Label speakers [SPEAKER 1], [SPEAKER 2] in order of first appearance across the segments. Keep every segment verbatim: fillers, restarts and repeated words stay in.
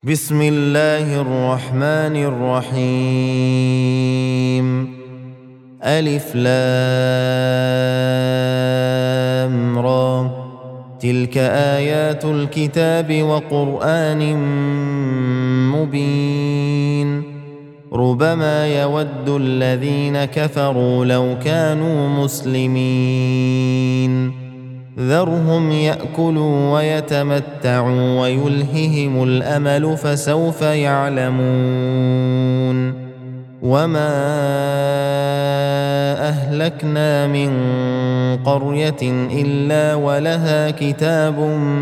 [SPEAKER 1] بسم الله الرحمن الرحيم. ألف لام را، تلك آيات الكتاب وقرآن مبين. ربما يود الذين كفروا لو كانوا مسلمين. ذرهم يأكلوا ويتمتعوا ويلههم الأمل فسوف يعلمون. وما أهلكنا من قرية إلا ولها كتاب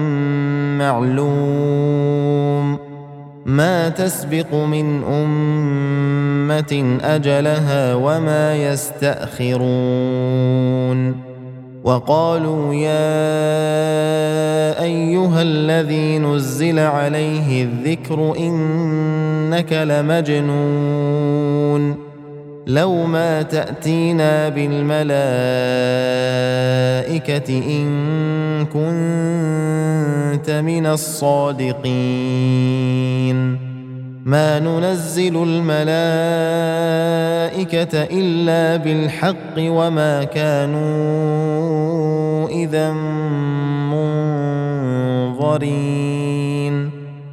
[SPEAKER 1] معلوم، ما تسبق من أمة أجلها وما يستأخرون. وقالوا يا أيها الذي نزل عليه الذكر إنك لمجنون، لو ما تأتينا بالملائكة إن كنت من الصادقين. ما ننزل الملائكة إلا بالحق وما كانوا إذا منظرين.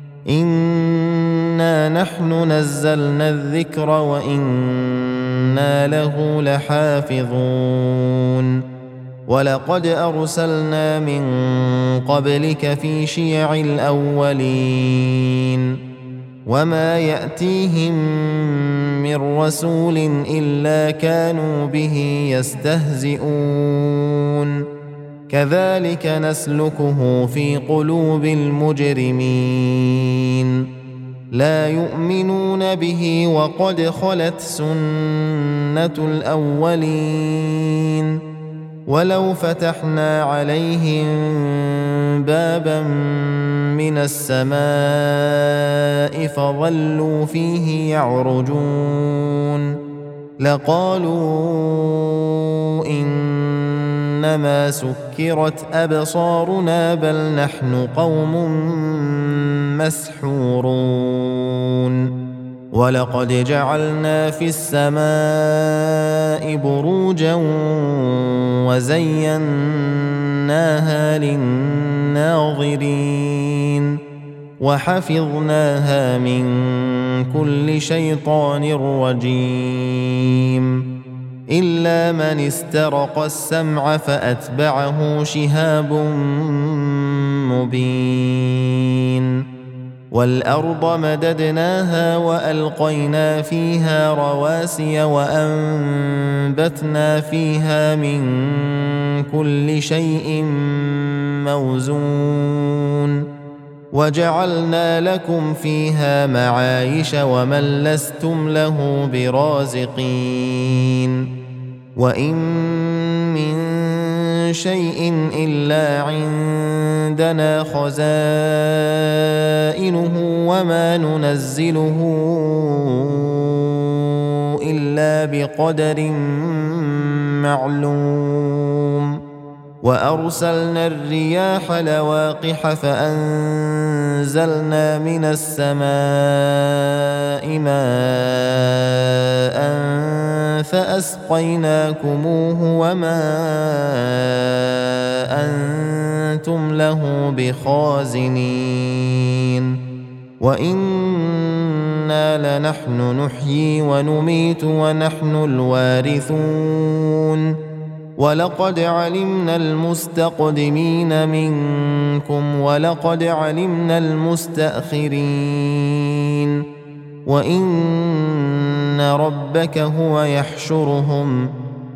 [SPEAKER 1] إنا نحن نزلنا الذكر وإنا له لحافظون. ولقد أرسلنا من قبلك في شيع الأولين، وما يأتيهم من رسول إلا كانوا به يستهزئون. كذلك نسلكه في قلوب المجرمين. لا يؤمنون به وقد خلت سنة الأولين. ولو فتحنا عليهم بابا من السماء فظلوا فيه يعرجون لقالوا إنما سكرت أبصارنا بل نحن قوم مسحورون. ولقد جعلنا في السماء بروجا وزيناها للناظرين وحفظناها من كل شيطان رجيم إلا من استرق السمع فأتبعه شهاب مبين. والأرض مددناها وألقينا فيها رواسي وأنبتنا فيها من كل شيء موزون وجعلنا لكم فيها معايش ومن لستم له برازقين. وإن من شيء إلا عندنا خزائنه وما ننزله إلا بقدر معلوم. وأرسلنا الرياح لواقح فأنزلنا من السماء ماء فأسقيناكموه وما أنتم له بخازنين. وإنا لنحن نحيي ونميت ونحن الوارثون. ولقد علمنا المستقدمين منكم ولقد علمنا المستأخرين. وإن ربك هو يحشرهم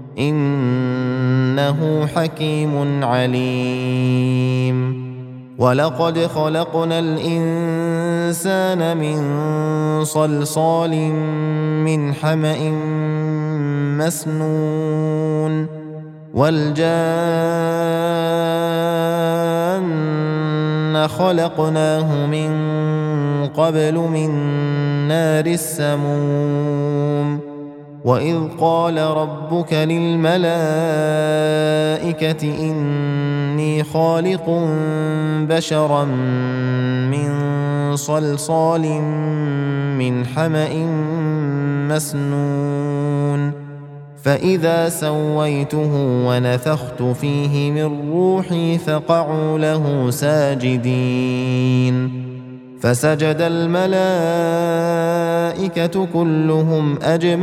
[SPEAKER 1] إنه حكيم عليم. ولقد خلقنا الإنسان من صلصال من حمأ مسنون والجان خلقناه من قبل من نار السموم وإذ قال ربك للملائكة إني خالق بشرا من صلصال من حمأ مسنون فإذا سويته ونفخت فيه من روحي فقعوا له ساجدين فسجد الملائكة كلهم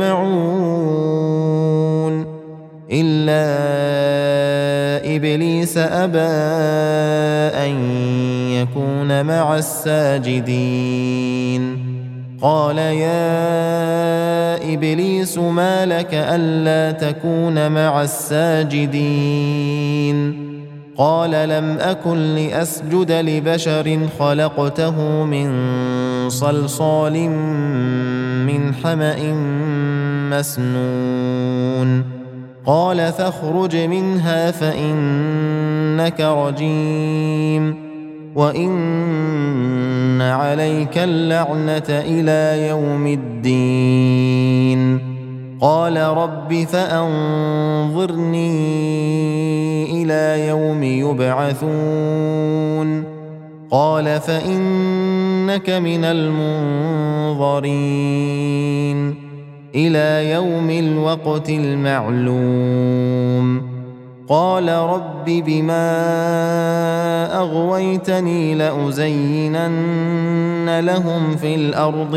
[SPEAKER 1] أجمعون إلا إبليس أبى أن يكون مع الساجدين قال يا إبليس ما لك ألا تكون مع الساجدين قال لم أكن لأسجد لبشر خلقته من صلصال من حمأ مسنون قال فاخرج منها فإنك رجيم وإن عليك اللعنة إلى يوم الدين قال رب فأنظرني إلى يوم يبعثون قال فإنك من المنظرين إلى يوم الوقت المعلوم قال رب بما أغويتني لأزينن لهم في الأرض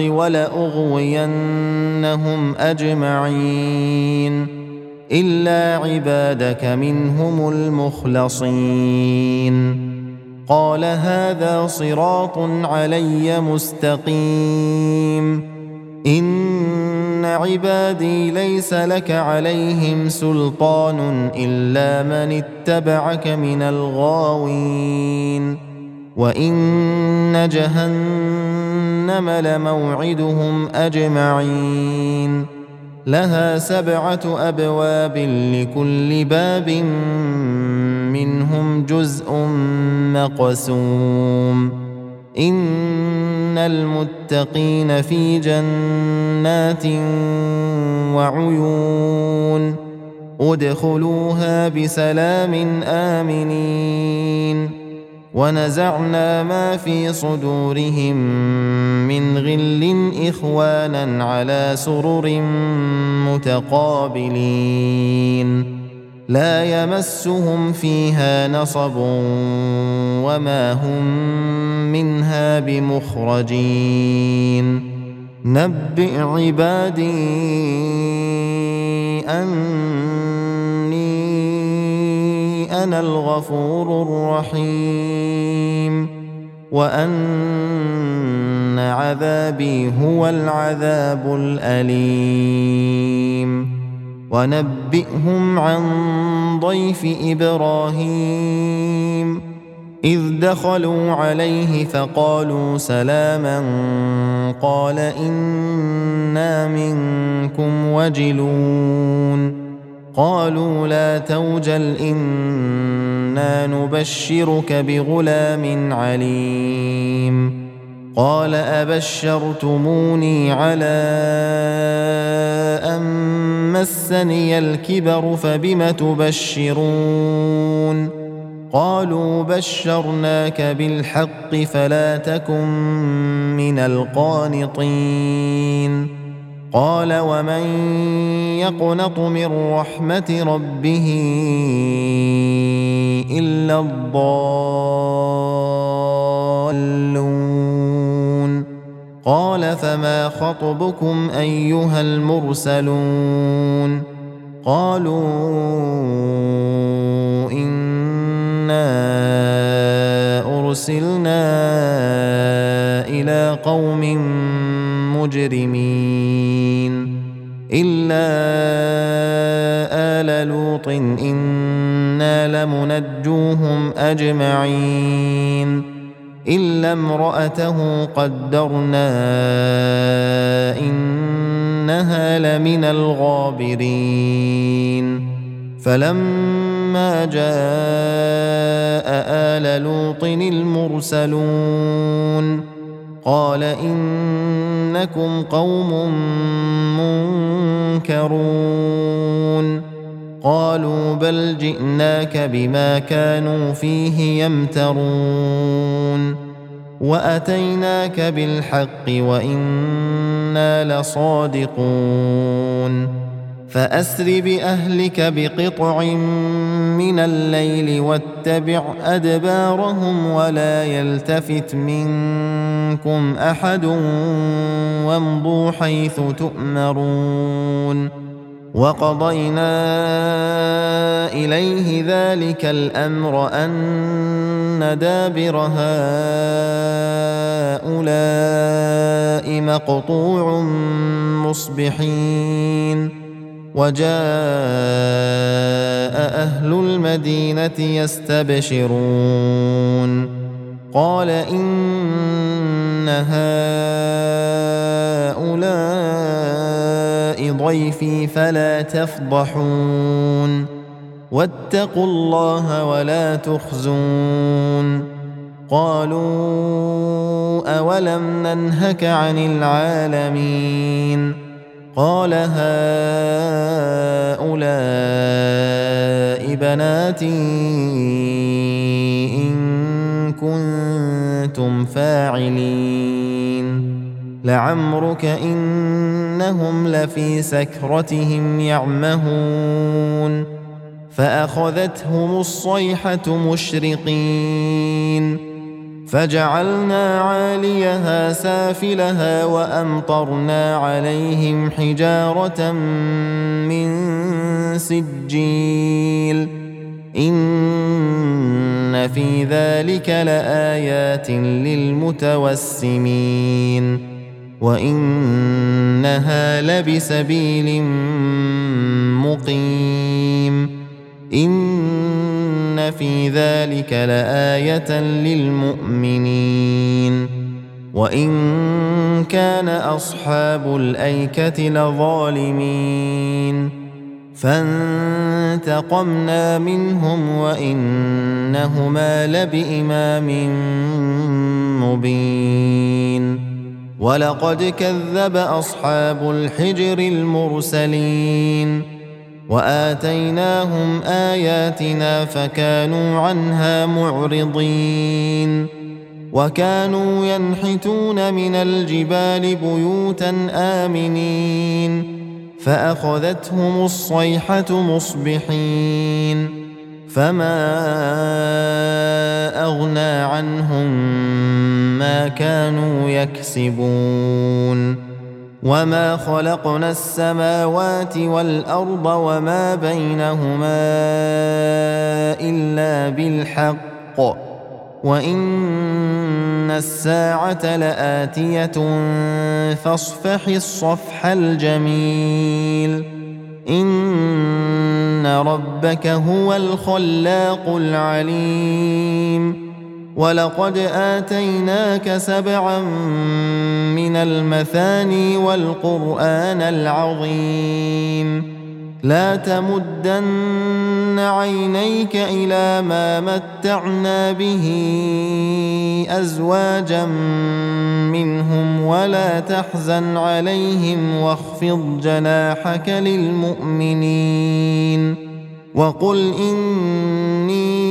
[SPEAKER 1] ولأغوينهم أجمعين إلا عبادك منهم المخلصين قال هذا صراط علي مستقيم إن عبادي ليس لك عليهم سلطان إلا من اتبعك من الغاوين وإن جهنم لموعدهم أجمعين لها سبعة أبواب لكل باب منهم جزء مقسوم إن المتقين في جنات وعيون ادخلوها بسلام آمنين ونزعنا ما في صدورهم من غل إخوانا على سرر متقابلين لا يمسهم فيها نصب وما هم منها بمخرجين نبئ عبادي أني أنا الغفور الرحيم وأن عذابي هو العذاب الأليم ونبئهم عن ضيف إبراهيم إذ دخلوا عليه فقالوا سلاما قال إنا منكم وجلون قالوا لا توجل إنا نبشرك بغلام عليم قال أبشرتموني على أن مسني الكبر فبم تبشرون قالوا بشرناك بالحق فلا تكن من القانطين قال ومن يقنط من رحمة ربه إلا الضالون قال فما خطبكم أيها المرسلون قالوا إنا أرسلنا إلى قوم مجرمين إلا آل لوط إنا لمنجوهم أجمعين إلا امرأته قدرنا إنها لمن الغابرين فلما جاء آل لوط المرسلون قال إن إنكم قوم منكرون قالوا بل جئناك بما كانوا فيه يمترون وأتيناك بالحق وإنا لصادقون فأسر بأهلك بقطع من الليل واتبع أدبارهم ولا يلتفت منكم أحد وامضوا حيث تؤمرون وقضينا إليه ذلك الأمر أن دابر هؤلاء مقطوع مصبحين وجاء أهل المدينة يستبشرون قال إن هؤلاء ضيفي فلا تفضحون واتقوا الله ولا تخزون قالوا أولم ننهك عن العالمين قال هؤلاء بناتي إن كنتم فاعلين لعمرك إنهم لفي سكرتهم يعمهون فأخذتهم الصيحة مشرقين فجعلنا عاليها سافلها وأمطرنا عليهم حجارة من سجيل إن في ذلك لآيات للمتوسمين وإنها لبسبيل مقيم إن في ذلك لآية للمؤمنين وإن كان أصحاب الأيكة لظالمين فانتقمنا منهم وإنهما لبإمام مبين ولقد كذب أصحاب الحجر المرسلين وآتيناهم آياتنا فكانوا عنها معرضين وكانوا ينحتون من الجبال بيوتا آمنين فأخذتهم الصيحة مصبحين فما أغنى عنهم ما كانوا يكسبون وما خلقنا السماوات والأرض وما بينهما إلا بالحق وإن الساعة لآتية فاصفح الصفح الجميل إن ربك هو الخلاق العليم ولقد آتيناك سبعا من المثاني والقرآن العظيم لا تمدن عينيك إلى ما متعنا به أزواجا منهم ولا تحزن عليهم واخفض جناحك للمؤمنين وقل إني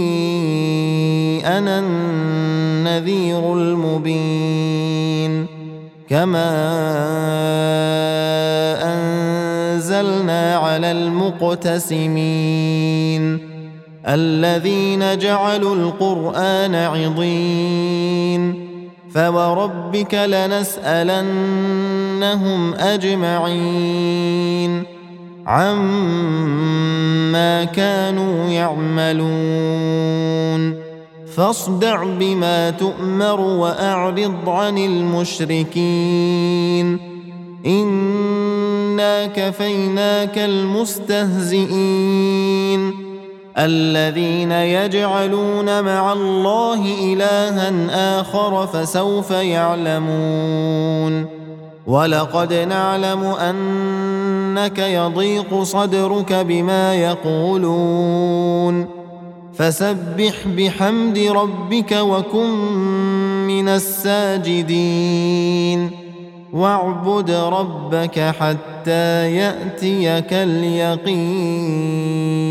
[SPEAKER 1] أنا النذير المبين كما أنزلنا على المقتسمين الذين جعلوا القرآن عضين فوربك لنسألنهم أجمعين عما كانوا يعملون فاصدع بما تؤمر وأعرض عن المشركين إنا كفيناك المستهزئين الذين يجعلون مع الله إلها آخر فسوف يعلمون ولقد نعلم أنك يضيق صدرك بما يقولون فسبح بحمد ربك وكن من الساجدين واعبد ربك حتى يأتيك اليقين.